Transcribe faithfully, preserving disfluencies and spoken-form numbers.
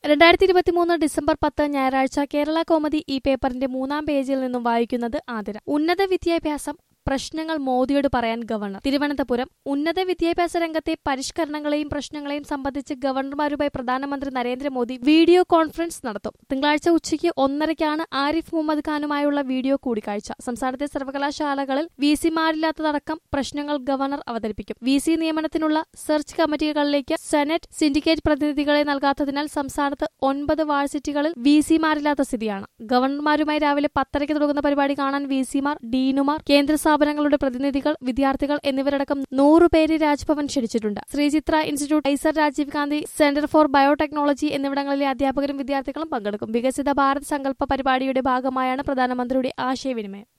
രണ്ടായിരത്തി ഇരുപത്തിമൂന്ന് ഡിസംബർ പത്ത് ഞായറാഴ്ച കേരള കൗമുദി ഈ പേപ്പറിന്റെ മൂന്നാം പേജിൽ നിന്നും വായിക്കുന്നത് ആതിര. ഉന്നത വിദ്യാഭ്യാസം പ്രശ്നങ്ങൾ മോദിയോട് പറയാൻ ഗവർണർ. തിരുവനന്തപുരം. ഉന്നത വിദ്യാഭ്യാസ രംഗത്തെ പരിഷ്കരണങ്ങളെയും പ്രശ്നങ്ങളെയും സംബന്ധിച്ച് ഗവർണർമാരുമായി പ്രധാനമന്ത്രി നരേന്ദ്രമോദി വീഡിയോ കോൺഫറൻസ് നടത്തും. തിങ്കളാഴ്ച ഉച്ചയ്ക്ക് ഒന്നരയ്ക്കാണ് ആരിഫ് മുഹമ്മദ് ഖാനുമായുള്ള വീഡിയോ കൂടിക്കാഴ്ച. സംസ്ഥാനത്തെ സർവകലാശാലകളിൽ വി സിമാരില്ലാത്തതടക്കം പ്രശ്നങ്ങൾ ഗവർണർ അവതരിപ്പിക്കും. വി സി നിയമനത്തിനുള്ള സെർച്ച് കമ്മിറ്റികളിലേക്ക് സെനറ്റ് സിൻഡിക്കേറ്റ് പ്രതിനിധികളെ നൽകാത്തതിനാൽ സംസ്ഥാനത്ത് ഒൻപത് വാഴ്സിറ്റികളിൽ വി സിമാരില്ലാത്ത സ്ഥിതിയാണ്. ഗവർണർമാരുമായി രാവിലെ പത്തരയ്ക്ക് തുടങ്ങുന്ന പരിപാടി കാണാൻ വി സിമാർ, ഡീനുമാർ, കേന്ദ്ര സ്ഥാപനങ്ങളുടെ പ്രതിനിധികൾ, വിദ്യാർത്ഥികൾ എന്നിവരടക്കം നൂറുപേരെ രാജ്ഭവൻ ക്ഷണിച്ചിട്ടുണ്ട്. Sree Chitra institute, IISER, Rajiv Gandhi centre for biotechnology എന്നിവിടങ്ങളിലെ അധ്യാപകരും വിദ്യാർത്ഥികളും പങ്കെടുക്കും. വികസിത ഭാരത് സങ്കല്പ പരിപാടിയുടെ ഭാഗമായാണ് പ്രധാനമന്ത്രിയുടെ ആശയവിനിമയം.